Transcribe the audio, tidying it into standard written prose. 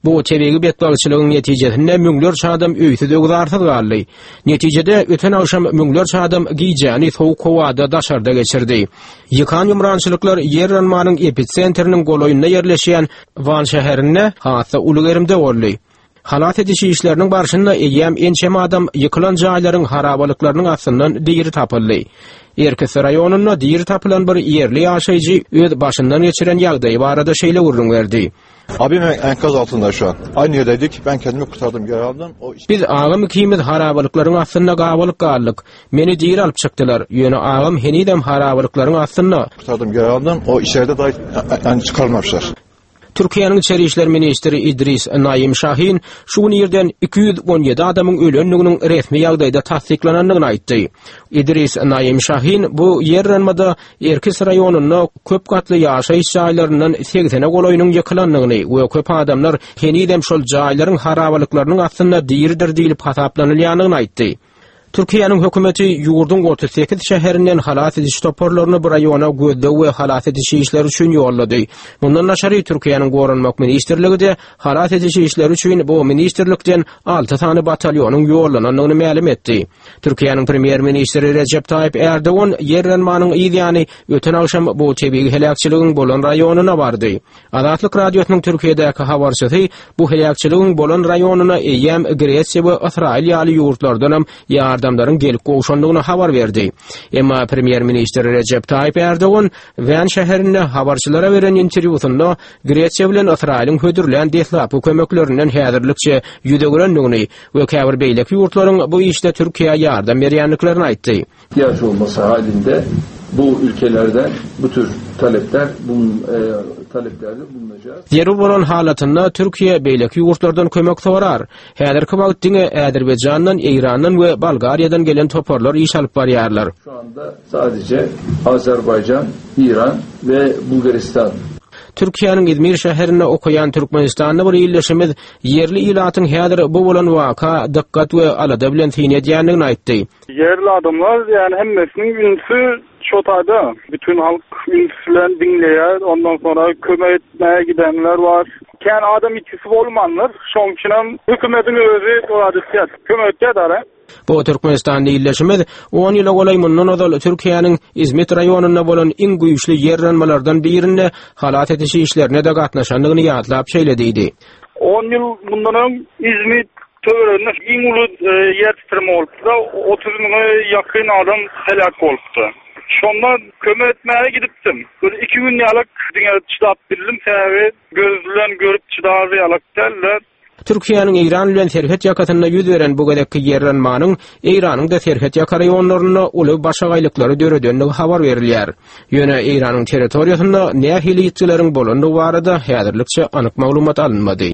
Bu tebegi betbalçylığın netijesinde müňlerçe adam öýtüde uzarsyz galdy. Netijede öten akşam müňlerçe adam giýjäni sowuk howada daşarda geçirdi. Ýykan ýumrançylyklar yer ranmanyň episentriniň goloýunda ýerleşýän Van şäherinde hatda Ulugerimde boldy. Halat edişi işlerinin barşynda eýem ençem adam ýykylan jaýlaryň harabalyklarynyň astyndan diýri tapyldy. Erkes raýonuna diýri tapylan bir ýerli ýaşaýjy öz başyndan geçiren ýagdaýy barada şeýle urun berdi. Abim enkaz altında şu an. Aynı yerdeydik. Ben kendimi kurtardım, geri aldım. Biz ağam ikimiz harabalyklaryň astynda gabalyk galdyk. Meni diýir alyp çykdylar. Ýöne ağam henidem harabalyklaryň astynda. Kurtardım, geri aldım. O içeride daha yani çıkarmamışlar. Türkiýanyň Içeri işler ministri İdris Naim Şahin şu ýerden 217 adamyň ölenliginiň resmi ýagdaýda tasdiklananlygyny aýtdy. İdris Naim Şahin bu ýerlenmada Erkis raýonunyň köp gatly ýaşaýyş jaýlaryndan 80 goloýunyň ýykylanlygyny we köp adamlar henidem şol jaýlaryň harabalyklarynyň astynda diýirdir diýilip hasaplanylýanyny aýtdy. Türkiýanyň hökümeti ýurdun 38 şäherinden halat ediş toporlaryny bir raýona gözde we halat ediş işleri üçin ýollady. Bundan naşary Türkiýanyň Gorunmak ministrligi de halat ediş işleri üçin bu ministrlikden 6 tany batalýonyň ýollananyny ma'lum etdi. Türkiýanyň premier ministri Recep Tayyip Erdoğan ýerlenmanyň ýygyny öten akşam bu tebigi helakçylygyň bolan raýonyna bardy. Azatlyk radiosynyň Türkiýedäki habarçysy bu helakçylygyň bolan raýonyna eýem Gresiýa we Israil ýaly ýurtlardan adamların gelip goşanlygyny habar berdi. Emma premier ministri Recep Tayyip Erdoğan Van şäherinde habarçylara beren interwýusynda Gresiýa bilen Israiliň hödürlen dehlap kömeklerinden häzirlikçe ýüdegrenligini we käbir beýlek ýurtlaryň bu işde Türkiýe ýardam berýänliklerini aýtdy. İhtiyaç olması halinde bu ülkelerden bu tür taleplerde bulunacağız. Ýeri bolan halatynda Türkiýe beýleki ýurtlardan kömek sorar. Häzirki wagtda Azerbaýjandan, Eýrandan we Bolgariýadan gelen toporlar iş alyp barýarlar. Şu anda sadece Azerbaycan, İran ve Bulgaristan. Türkiýanyň İzmir şäherinde okuyan Türkmenistanly bir ýerleşimiz yerli ilatyň häzir bu bolan waka dikkat we alada bilen tinýedýändigini aýtdy. Yerli adamlar yani hemmesinin ünsü şotada. Bütün halk ünsülen dinleýär. Ondan sonra kömek etmeye gidenler var. Kän adam ikisi bolmanlar. Şoň üçin hökümetiň özü oladyk kömek edýär. Bu Türkmenistanly ýerleşimiz 10 ýyla golay mundan ozal Türkiýanyň İzmit raýonunda bolan iň güýçli ýerlenmelerden birinde halat ediş işlerine de gatnaşanlygyny ýatlap şeýlediydi. 10 ýyl mundan İzmit töwerinde iň uly ýer titreme bolupdy. 30 000'a ýakyn adam helak bolupdy. Şonda kömek etmeye gidipdim. Böyle 2 gün ýalyk diňe çydap bildim. Sebäbi gözlen görüp çydar ýalyk derler. Türkiýanyň Eýran bilen serhet ýakatynda ýüz beren bu gedekki ýerlenmanyň Eýranyň da serhet ýaka raýonlaryna uly başagaýlyklary döredenligi habar berilýär. Ýöne Eýranyň territoriýasynda nähili ýetgileriň bolandygy barada häzirlikçe anyk maglumat alınmady.